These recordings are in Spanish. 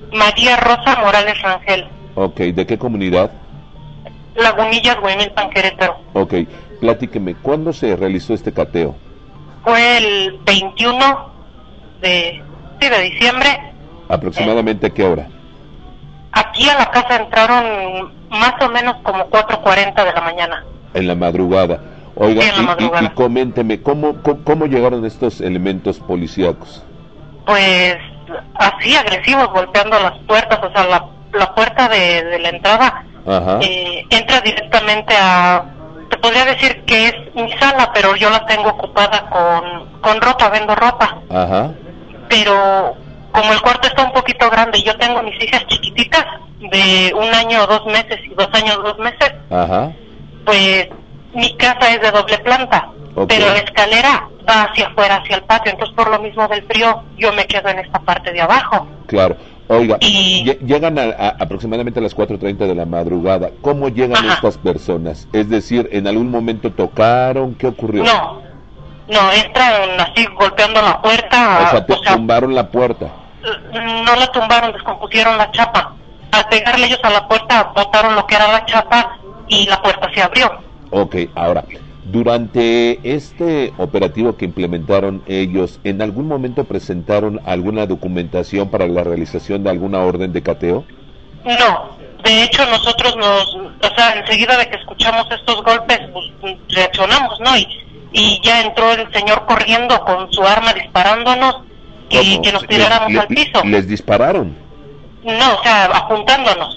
María Rosa Morales Rangel. Ok, ¿de qué comunidad? Lagunillas, Huimilpan, Querétaro. Ok, platíqueme, ¿cuándo se realizó este cateo? Fue el 21 de diciembre. ¿Aproximadamente a qué hora? Aquí a la casa entraron más o menos como 4:40 de la mañana. En la madrugada. Oiga, Sí, en la madrugada. y coménteme, ¿cómo llegaron estos elementos policíacos? Pues así agresivos, golpeando las puertas, o sea, la puerta de la entrada. Ajá. Entra directamente te podría decir que es mi sala, pero yo la tengo ocupada con ropa, vendo ropa. Ajá. Pero como el cuarto está un poquito grande y yo tengo mis hijas chiquititas de 1 año 2 meses y 2 años 2 meses, Ajá. pues mi casa es de doble planta, Okay. pero la escalera va hacia afuera, hacia el patio, entonces por lo mismo del frío yo me quedo en esta parte de abajo. Claro. Oiga, Y llegan aproximadamente a las 4:30 de la madrugada. ¿Cómo llegan Ajá. estas personas? Es decir, ¿en algún momento tocaron? ¿Qué ocurrió? no, entran así golpeando la puerta, O sea, tumbaron la puerta. no la tumbaron, descompusieron la chapa. Al pegarle ellos a la puerta, botaron lo que era la chapa y la puerta se abrió. Ok, ahora, durante este operativo que implementaron ellos, ¿en algún momento presentaron alguna documentación para la realización de alguna orden de cateo? No, de hecho nosotros enseguida de que escuchamos estos golpes, pues reaccionamos, ¿no? Y ya entró el señor corriendo con su arma disparándonos y que nos tiráramos al piso. ¿Les dispararon? No, o sea, apuntándonos.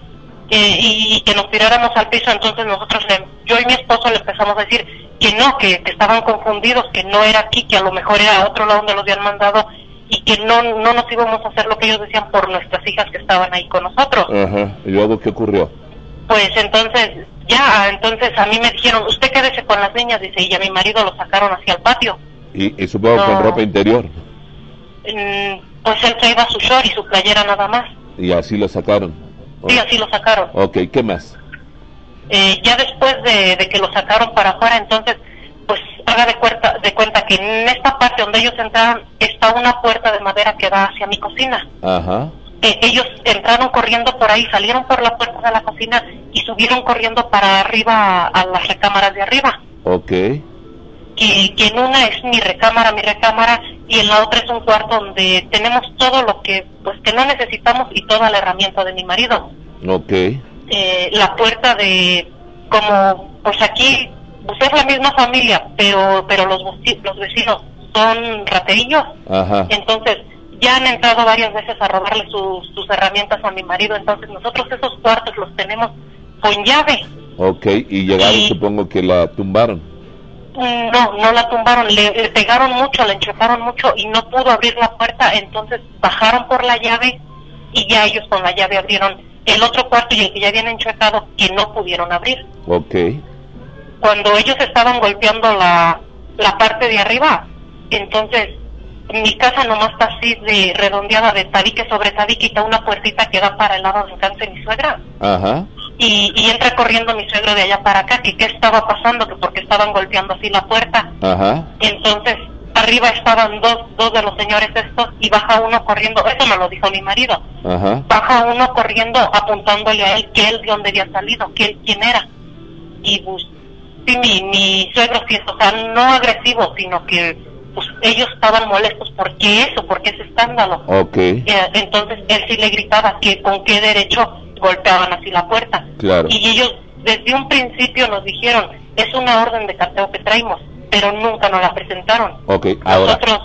Y que nos tiráramos al piso, entonces nosotros, yo y mi esposo le empezamos a decir que no, que estaban confundidos, que no era aquí, que a lo mejor era a otro lado donde los habían mandado y que no nos íbamos a hacer lo que ellos decían por nuestras hijas que estaban ahí con nosotros. Ajá, ¿y luego qué ocurrió? Pues entonces a mí me dijeron, usted quédese con las niñas, dice, y a mi marido lo sacaron hacia el patio. Y supongo con ropa interior. Pues él traía su short y su playera nada más. Y así lo sacaron. Sí, así lo sacaron. Ok, ¿qué más? Ya después de que lo sacaron para afuera, entonces, pues haga de cuenta que en esta parte donde ellos entraron está una puerta de madera que da hacia mi cocina. Ajá. Ellos entraron corriendo por ahí, salieron por la puerta de la cocina y subieron corriendo para arriba a las recámaras de arriba. Ok. Que en una es mi recámara, y en la otra es un cuarto donde tenemos todo lo que no necesitamos y toda la herramienta de mi marido. Ok. La puerta pues aquí, pues es la misma familia, pero los vecinos son raterillos. Ajá. Entonces ya han entrado varias veces a robarle sus herramientas a mi marido, entonces nosotros esos cuartos los tenemos con llave. Ok, y llegaron, supongo que la tumbaron. No la tumbaron, le pegaron mucho, le enchufaron mucho y no pudo abrir la puerta, entonces bajaron por la llave y ya ellos con la llave abrieron el otro cuarto y el que ya habían enchuefado que no pudieron abrir. Ok. Cuando ellos estaban golpeando la parte de arriba, entonces mi casa nomás está así de redondeada de tabique sobre tabique y está una puertita que da para el lado de casa de mi suegra. Ajá. Y entra corriendo mi suegro de allá para acá, que qué estaba pasando, que porque estaban golpeando así la puerta. Ajá. Entonces, arriba estaban dos de los señores estos, y baja uno corriendo, eso me lo dijo mi marido. Ajá. Baja uno corriendo apuntándole a él, que él de dónde había salido, que él quién era. Y pues, sí, mi suegro sí, o sea, no agresivo, sino que pues ellos estaban molestos, ¿por qué ese escándalo? Okay. Entonces, él sí le gritaba que con qué derecho golpeaban así la puerta. Claro. Y ellos desde un principio nos dijeron, es una orden de cateo que traemos, pero nunca nos la presentaron. Okay, ahora, nosotros...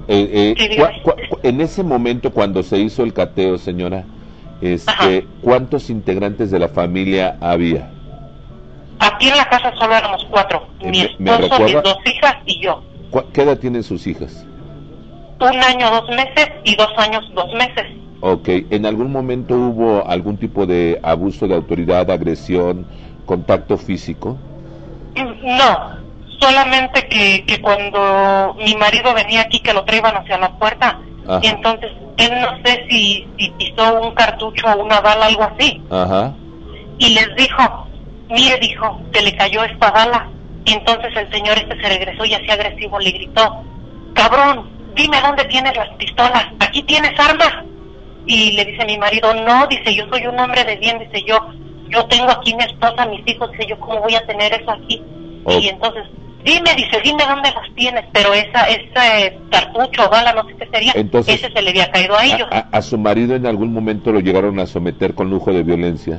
en ese momento cuando se hizo el cateo, señora, ¿cuántos integrantes de la familia había? Aquí en la casa solo éramos 4, mi esposo, mis 2 hijas y yo. ¿Qué edad tienen sus hijas? 1 año 2 meses y 2 años 2 meses. Ok, ¿en algún momento hubo algún tipo de abuso de autoridad, agresión, contacto físico? No, solamente que cuando mi marido venía aquí, que lo traían hacia la puerta, y entonces él no sé si pisó un cartucho o una bala, algo así. Ajá. Y les dijo, mire, dijo, se le cayó esta bala. Y entonces el señor se regresó y así agresivo le gritó, cabrón, dime dónde tienes las pistolas, aquí tienes armas. Y le dice mi marido, no, dice, yo soy un hombre de bien, dice, yo tengo aquí mi esposa, mis hijos, dice, yo cómo voy a tener eso aquí. Y entonces, dime dónde las tienes, pero ese cartucho o bala, no sé qué sería, entonces, ese se le había caído a ellos. ¿A su marido en algún momento lo llegaron a someter con lujo de violencia?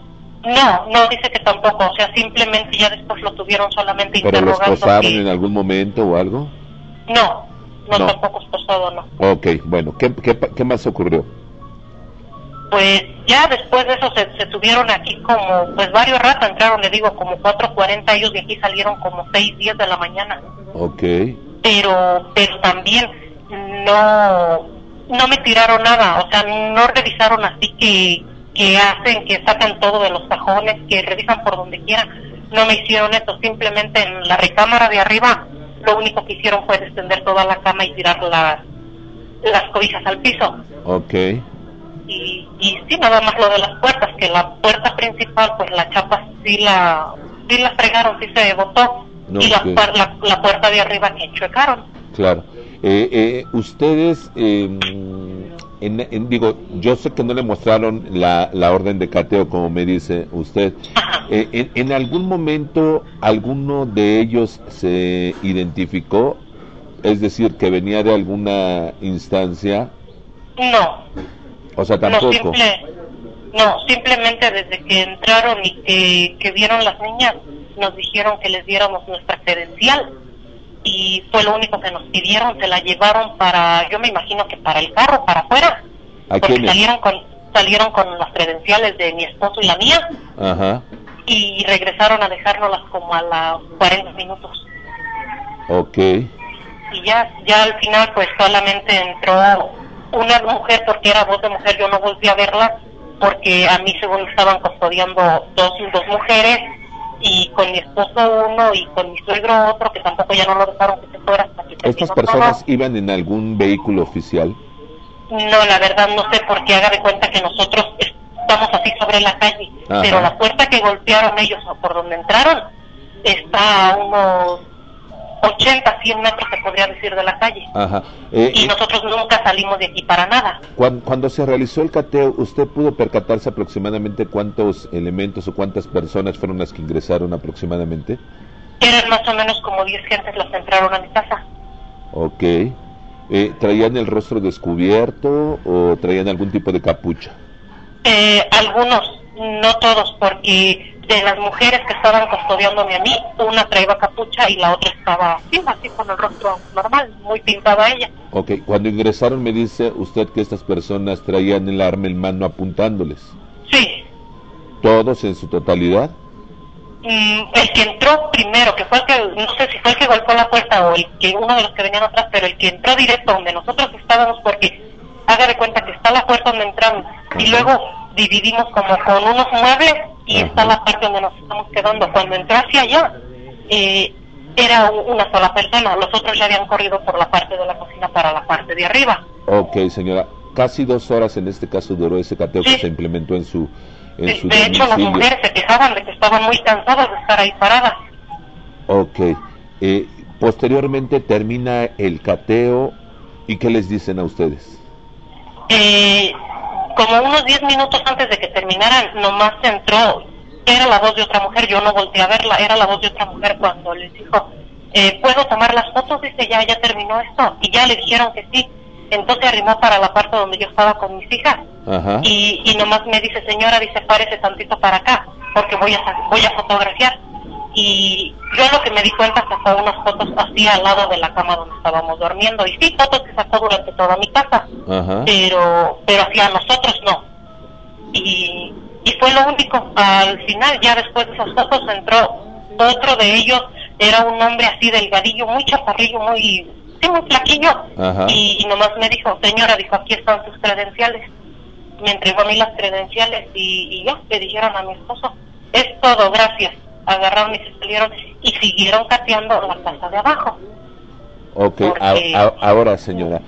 No, dice que tampoco, o sea, simplemente ya después lo tuvieron solamente interrogando. ¿Pero lo esposaron en algún momento o algo? No, tampoco esposado, no. Ok, bueno, ¿qué más ocurrió? Pues ya después de eso se tuvieron aquí como, pues varios ratos, entraron, le digo, como 4:40, ellos de aquí salieron como 6:10 de la mañana. Ok. Pero también no me tiraron nada, o sea, no revisaron así que hacen, que sacan todo de los cajones, que revisan por donde quieran. No me hicieron eso, simplemente en la recámara de arriba, lo único que hicieron fue extender toda la cama y tirar las cobijas al piso. Ok. Y sí, nada más lo de las puertas, que la puerta principal, pues la chapa sí la fregaron, sí se botó, no, y la puerta de arriba que enchuecaron. Claro. Ustedes, digo, yo sé que no le mostraron la orden de cateo, como me dice usted. ¿En algún momento alguno de ellos se identificó? Es decir, que venía de alguna instancia. No. O sea, tampoco. Simplemente desde que entraron y que vieron las niñas, nos dijeron que les diéramos nuestra credencial. Y fue lo único que nos pidieron, se la llevaron para, yo me imagino que para el carro, para afuera. Porque salieron con las credenciales de mi esposo y la mía. Ajá. Y regresaron a dejárnoslas como a los 40 minutos. Ok. Y ya al final pues solamente entró una mujer, porque era voz de mujer, yo no volví a verla, porque a mí según estaban custodiando dos mujeres, y con mi esposo uno, y con mi suegro otro, que tampoco ya no lo dejaron que se fuera hasta que ¿Estas personas iban en algún vehículo oficial? No, la verdad no sé, porque haga de cuenta que nosotros estamos así sobre la calle. Ajá. Pero la puerta que golpearon ellos, o por donde entraron, está a unos 80, 100 metros, se podría decir, de la calle. Ajá. Y nosotros nunca salimos de aquí para nada. Cuando se realizó el cateo, ¿usted pudo percatarse aproximadamente cuántos elementos o cuántas personas fueron las que ingresaron aproximadamente? Eran más o menos como 10 gentes las que entraron a mi casa. Ok. ¿Traían el rostro descubierto o traían algún tipo de capucha? Algunos, no todos, porque de las mujeres que estaban custodiándome a mí, una traía capucha y la otra estaba así con el rostro normal, muy pintada ella. Ok, cuando ingresaron me dice usted que estas personas traían el arma en mano apuntándoles. Sí. ¿Todos en su totalidad? El que entró primero, que fue el que, no sé si fue el que golpeó la puerta o uno de los que venían atrás, pero el que entró directo donde nosotros estábamos, porque haga de cuenta que está la puerta donde entramos, y luego dividimos como con unos muebles y está la parte donde nos estamos quedando. Cuando entró hacia allá, era una sola persona, los otros ya habían corrido por la parte de la cocina para la parte de arriba. Ok, señora, casi 2 horas en este caso duró ese cateo que se implementó en su de hecho, las mujeres se quejaban de que estaban muy cansadas de estar ahí paradas. Ok, posteriormente termina el cateo, ¿y qué les dicen a ustedes? Como unos 10 minutos antes de que terminaran, nomás entró, era la voz de otra mujer, yo no volteé a verla, era la voz de otra mujer cuando les dijo, ¿puedo tomar las fotos? Dice, ya terminó esto, y ya le dijeron que sí. Entonces arrimó para la parte donde yo estaba con mis hijas. Ajá. Y nomás me dice, señora, dice, párese tantito para acá, porque voy a fotografiar. Y yo lo que me di cuenta sacó unas fotos así al lado de la cama donde estábamos durmiendo, y sí, fotos que sacó durante toda mi casa. Ajá. pero hacia nosotros no. Y fue lo único. Al final, ya después de esas fotos, entró otro de ellos, era un hombre así delgadillo, muy chaparrillo, muy flaquillo. Ajá. Y nomás me dijo, señora, dijo, aquí están sus credenciales. Me entregó a mí las credenciales y ya, le dijeron a mi esposo, es todo, gracias. Agarraron y se salieron y siguieron cateando la casa de abajo. Ok, porque... ahora señora,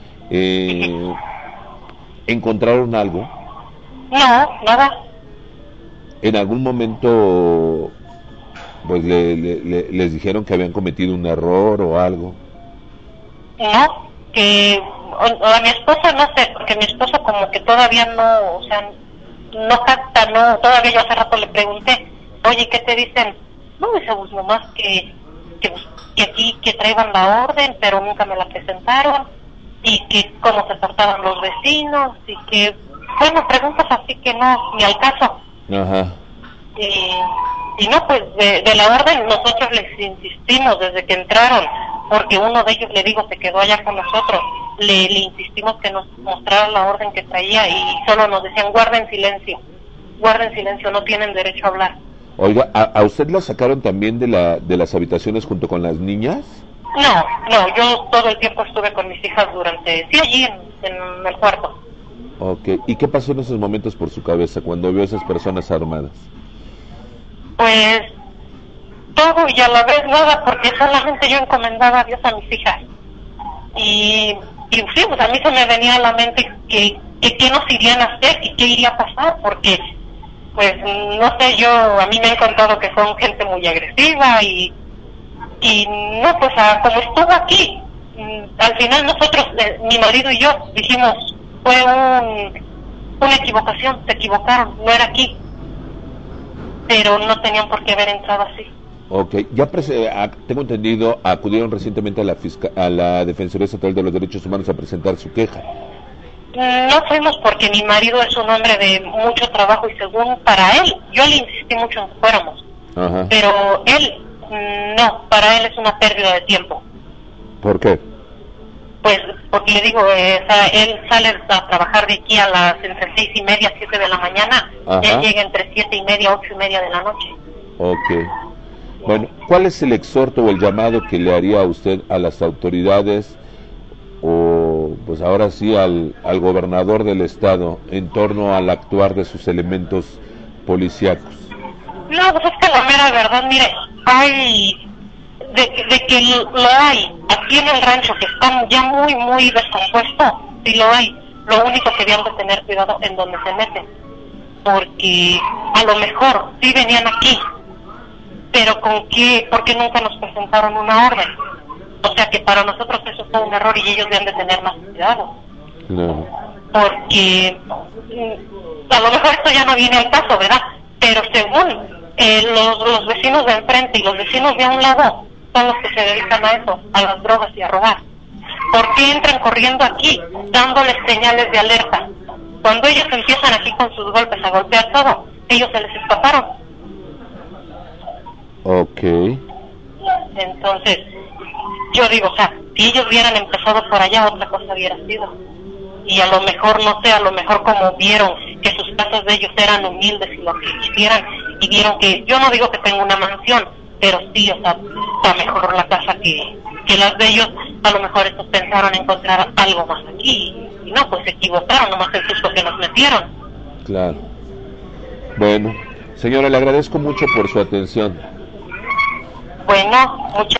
¿encontraron algo? No, nada. ¿En algún momento pues les dijeron que habían cometido un error o algo? No, que a mi esposa no sé, porque mi esposa como que todavía no, o sea, no capta, no, todavía yo hace rato le pregunté, oye, ¿qué te dicen? No, dice, pues nomás que aquí, que traían la orden, pero nunca me la presentaron, y que cómo se portaban los vecinos, y que, bueno, preguntas así que no, ni al caso. Ajá. Y no, pues de la orden nosotros les insistimos desde que entraron, porque uno de ellos, le digo, se quedó allá con nosotros, le insistimos que nos mostrara la orden que traía y solo nos decían guarden silencio, no tienen derecho a hablar. Oiga, ¿a usted la sacaron también de las habitaciones junto con las niñas? No, yo todo el tiempo estuve con mis hijas allí en el cuarto. Ok, ¿y qué pasó en esos momentos por su cabeza cuando vio a esas personas armadas? Pues todo y a la vez nada, porque solamente yo encomendaba a Dios a mis hijas. Y sí, pues a mí se me venía a la mente que qué nos irían a hacer y qué iría a pasar, porque pues no sé, a mí me han contado que son gente muy agresiva y no, pues como estuvo aquí, al final nosotros, mi marido y yo, dijimos, fue una equivocación, se equivocaron, no era aquí, pero no tenían por qué haber entrado así. Ok, ya tengo entendido, acudieron recientemente a la Defensoría Estatal de los Derechos Humanos a presentar su queja. No fuimos porque mi marido es un hombre de mucho trabajo y según para él, yo le insistí mucho en que fuéramos. Ajá. Pero él, no, para él es una pérdida de tiempo. ¿Por qué? Pues porque le digo, él sale a trabajar de aquí entre 6:30, 7 de la mañana, él llega entre 7:30, 8:30 de la noche. Ok. Bueno, ¿cuál es el exhorto o el llamado que le haría a usted a las autoridades o pues ahora sí al gobernador del estado en torno al actuar de sus elementos policíacos? No, pues es que la mera verdad, mire, hay de que lo hay aquí en el rancho, que está ya muy, muy descompuesto, sí lo hay. Lo único que deben de tener cuidado en donde se meten, porque a lo mejor sí venían aquí, pero ¿con qué? ¿Por qué nunca nos presentaron una orden? O sea que para nosotros eso fue un error y ellos deben de tener más cuidado. No. Porque a lo mejor esto ya no viene al caso, ¿verdad? Pero según los vecinos de enfrente y los vecinos de a un lado son los que se dedican a eso, a las drogas y a robar. ¿Por qué entran corriendo aquí, dándoles señales de alerta? Cuando ellos empiezan aquí con sus golpes a golpear todo, ellos se les escaparon. Ok. Entonces, yo digo, o sea, si ellos hubieran empezado por allá, otra cosa hubiera sido. Y a lo mejor, no sé, a lo mejor como vieron que sus casas de ellos eran humildes y lo que quisieran, y vieron que, yo no digo que tengo una mansión, pero sí, o sea, está mejor la casa que las de ellos, a lo mejor estos pensaron encontrar algo más aquí, y no, pues se equivocaron, nomás el susto que nos metieron. Claro. Bueno, señora, le agradezco mucho por su atención. Bueno, muchas